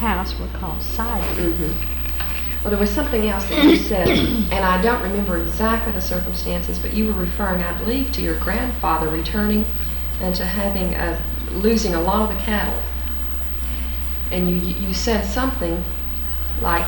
house were called siding. Well, there was something else that you said, and I don't remember exactly the circumstances, but you were referring, I believe, to your grandfather returning and to having losing a lot of the cattle. And you said something like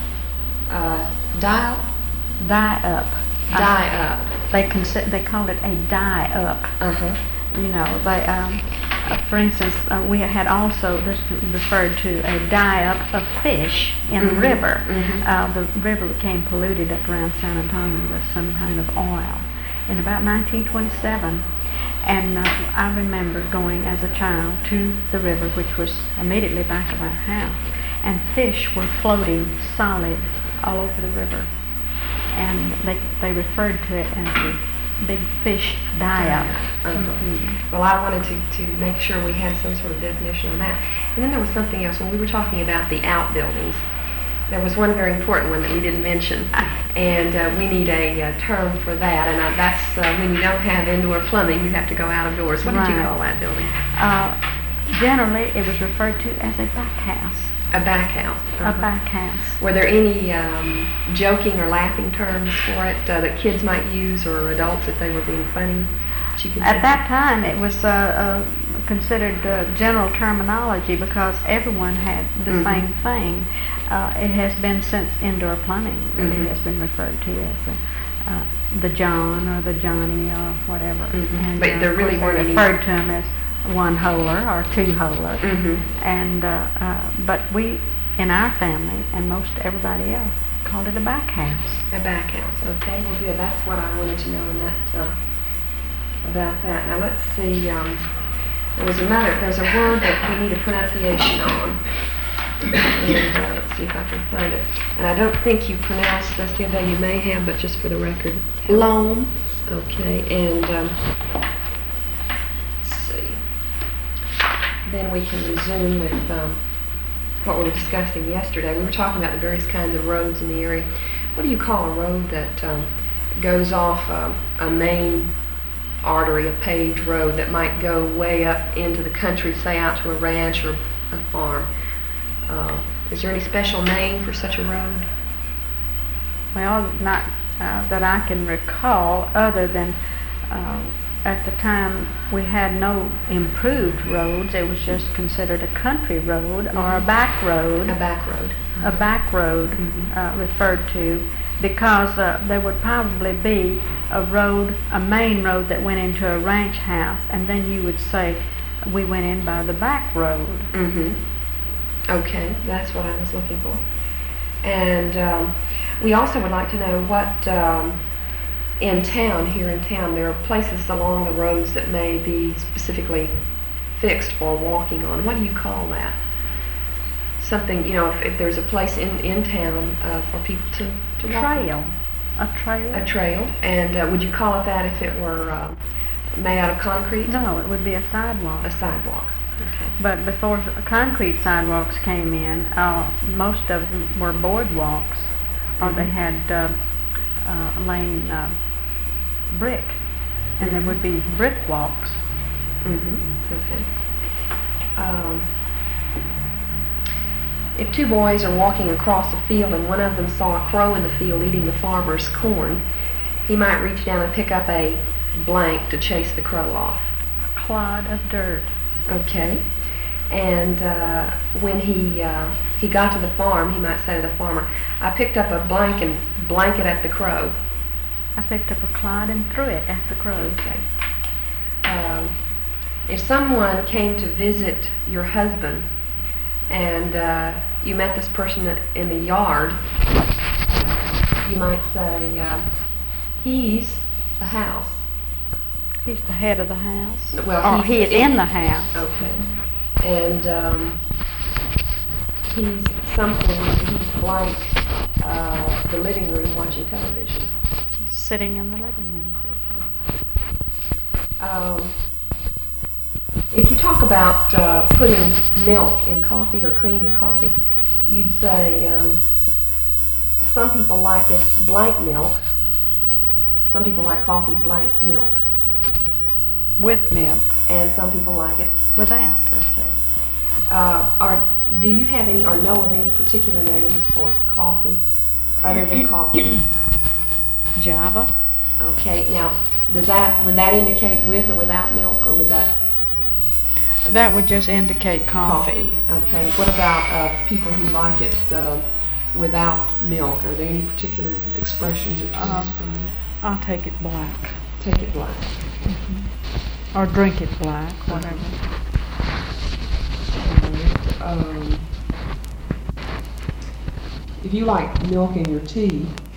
die up. Die up. They called it a die up. You know, for instance, we had also referred to a die up of fish in the river. The river became polluted up around San Antonio with some kind of oil in about 1927. And I remember going as a child to the river, which was immediately back of our house, and fish were floating solid all over the river. And they referred to it as the big fish die-up. Well, I wanted to make sure we had some sort of definition on that. And then there was something else. When we were talking about the outbuildings, there was one very important one that we didn't mention, and we need a term for that, and that's when you don't have indoor plumbing, you have to go out of doors. What did you call that building? Generally, it was referred to as a back house. A back house. A back house. Were there any joking or laughing terms for it that kids might use, or adults if they were being funny? At that time, it was considered general terminology because everyone had the same thing. It has been since indoor plumbing really has been referred to as the John or the Johnny or whatever. And, but there really weren't any referred to them as one-holer or two-holer. And but we, in our family, and most everybody else, called it a back house. A back house. Okay, well good. That's what I wanted to know in that about that. Now let's see. There's a word that we need a pronunciation on. And let's see if I can find it. And I don't think you pronounced this the other day. You may have, but just for the record. Loam. Okay, and let's see. Then we can resume with what we were discussing yesterday. We were talking about the various kinds of roads in the area. What do you call a road that goes off a main artery, a paved road that might go way up into the country, say out to a ranch or a farm? Is there any special name for such a road? Well, not that I can recall, other than at the time we had no improved roads. It was just considered a country road or a back road. A back road. A back road referred to, because there would probably be a main road that went into a ranch house, and then you would say, we went in by the back road. Okay, that's what I was looking for. And we also would like to know what, here in town, there are places along the roads that may be specifically fixed for walking on. What do you call that? Something, if there's a place in town for people to walk on. A trail. And would you call it that if it were made out of concrete? No, it would be a sidewalk. A sidewalk. Okay. But before concrete sidewalks came in, most of them were boardwalks, or they had laying brick, and there would be brick walks. Okay. If two boys are walking across a field and one of them saw a crow in the field eating the farmer's corn, he might reach down and pick up a blank to chase the crow off. A clod of dirt. Okay. And when he got to the farm, he might say to the farmer, I picked up a blanket at the crow. I picked up a clod and threw it at the crow. Okay. If someone came to visit your husband and you met this person in the yard, you might say, he's the house. He's the head of the house. Well, he's in the house. Okay. And he's like the living room watching television. He's sitting in the living room. If you talk about putting milk in coffee or cream in coffee, you'd say some people like it blank milk. Some people like coffee blank milk. With milk. And some people like it without. Okay. Do you have any or know of any particular names for coffee other than coffee? Java. Okay, now, would that indicate with or without milk, or would that? That would just indicate coffee. Okay, what about people who like it without milk? Are there any particular expressions or terms for that? I'll take it black. Take it black. Or drink it black, whatever. If you like milk in your tea,